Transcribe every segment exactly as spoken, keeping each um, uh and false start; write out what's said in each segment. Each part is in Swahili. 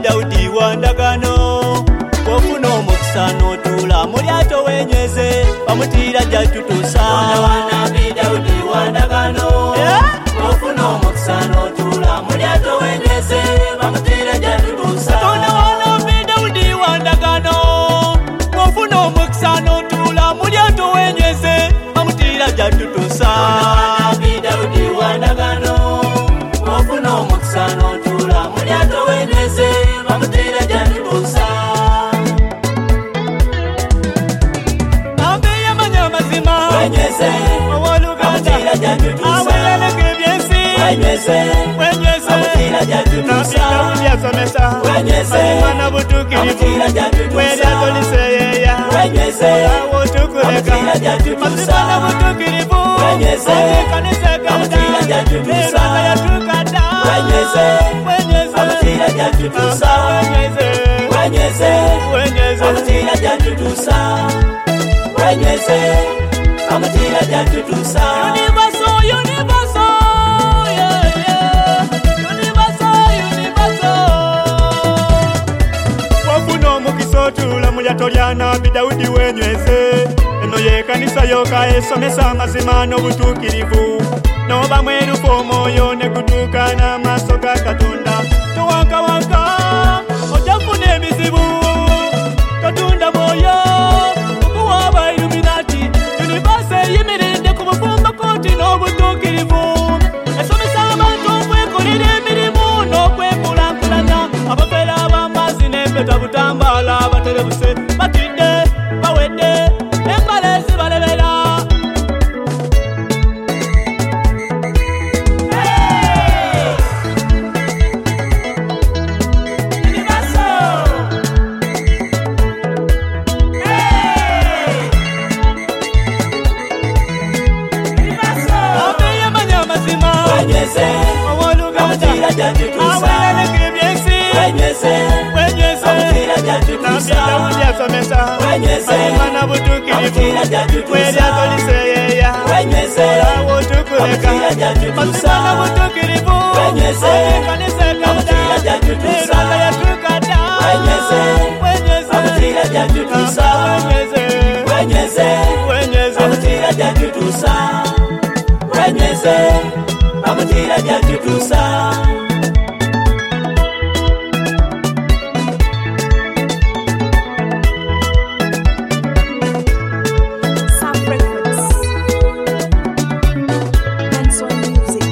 Daudi wandagano ofuna omukisa n'otuula mu lyato wenyweze bamutiira jjatutuusa Nabi Daudi wandagano ofuna omukisa n'otuula mu lyato wenyweze bamutiira jjatutuusa Katonda wa Nabi Daudi wandagano ofuna omukisa n'otuula mu lyato wenyweze bamutiira jjatutuusa Nabi Daudi wandagano ofuna omukisa n'otuula mu lyato wenyweze bamutiira jjatutuusa Ambe yamanya amazima wenyweze ow'oluganda aweleleka ebyensi wenyweze wenyweze bamutiira jjatutuusa Nabi Daudi asomesa wenyweze mazima na butuukirivu bamutiira jjatutuusa welyato liseeyeeya wenyweze awo tukuleka bamutiira jjatutuusa mazima na butuukirivu wenyweze kanisa bamutiira jjatutuusa eranga yatukadda wenyweze wenyweze bamutiira jjatutuusa wenyweze wenyweze wenyweze bamutiira jjatutuusa wenyweze bamutiira jjatutuusa Universal, universal, yeah, yeah. Universal, universal. Wafuna omukisa otuula mu lyato lya Nabi Daudi wenyweze eno ye kanisa yoka esomesa amazima n'obutuukirivu n'oba mwerufu omwoyo ne gutuuka n'amaaso ga Katonda towankawanka ojja kufuna ebizibu Katonda mwoyo okuwa aba Illuminati Universe eyimiridde ku bufumbo kooti n'obutuukirivu esomesa abantu okwekolera emirimu n'okwekulaakulanya abafeera ab'amazzi n'empeta butambaala abaterebuse batidde bawedde embala ezibalebera Ambe yamanya amazima wenyweze ow'oluganda bamutiira jjatutuusa aweleleka ebyensi wenyweze wenyweze bamutiira Nabi jjatutuusa Daudi asomesa wenyweze mazima na butuukirivu bamutiira jjatutuusa welyato liseeyeeya wenyweze awo tukuleka bamutiira jjatutuusa mazima na butuukirivu wenyweze kanisa bamutiira ekadda jjatutuusa eranga yatukadda wenyweze wenyweze bamutiira jjatutuusa wenyweze wenyweze wenyweze bamutiira jjatutuusa wenyweze bamutiira jjatutuusa Sam Records. Benson Music.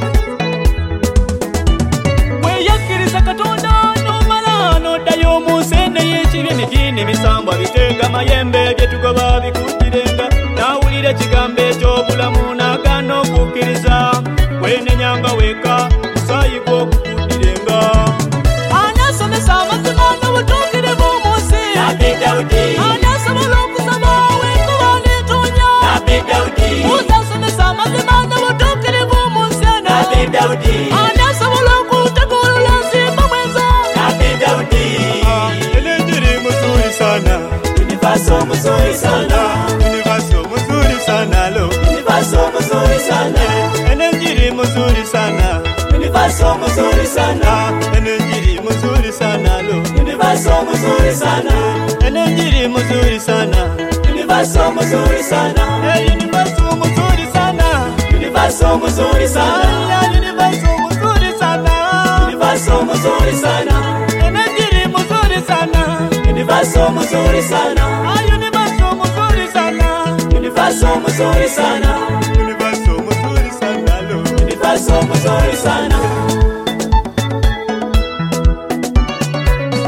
weyakkiriza Katonda n'omala n'oddayo mu nsende y'ekibi emigiini emisambo bitenga mayembe bye tugoba bikuddirenga n'awulira ekigambo eky'obulamu n'agaana okukkiriza weenenyanga weka musaayi gw'okukuddirenga anaasomesa amazima n'obutuukirivu mu nsi Nabi Daudi anaasobola okusaba w'enkuba n'etonnya Nabi Daudi uzasomesa amazima n'obutuukirivu mu nsi eno Nabi Daudi anaasobola okutegulula nsimba mwenza Nabi Daudi enenjiri muzuri sana universo mzuri sana universo muzuri sana lo universo mzuri sana enenjiri muzuri sana universo mzuri sana enenjiri muzuri sana lo universo mzuri sana enenjiri muzuri sana universo mzuri sana Eh, universo muzuri sana universo mzuri sana Ah, universo muzuri sana universo mzuri sana enenjiri muzuri sana universo mzuri sana Ah, universo muzuri sana universo mzuri sana universo muzuri sana lo universo mzuri sana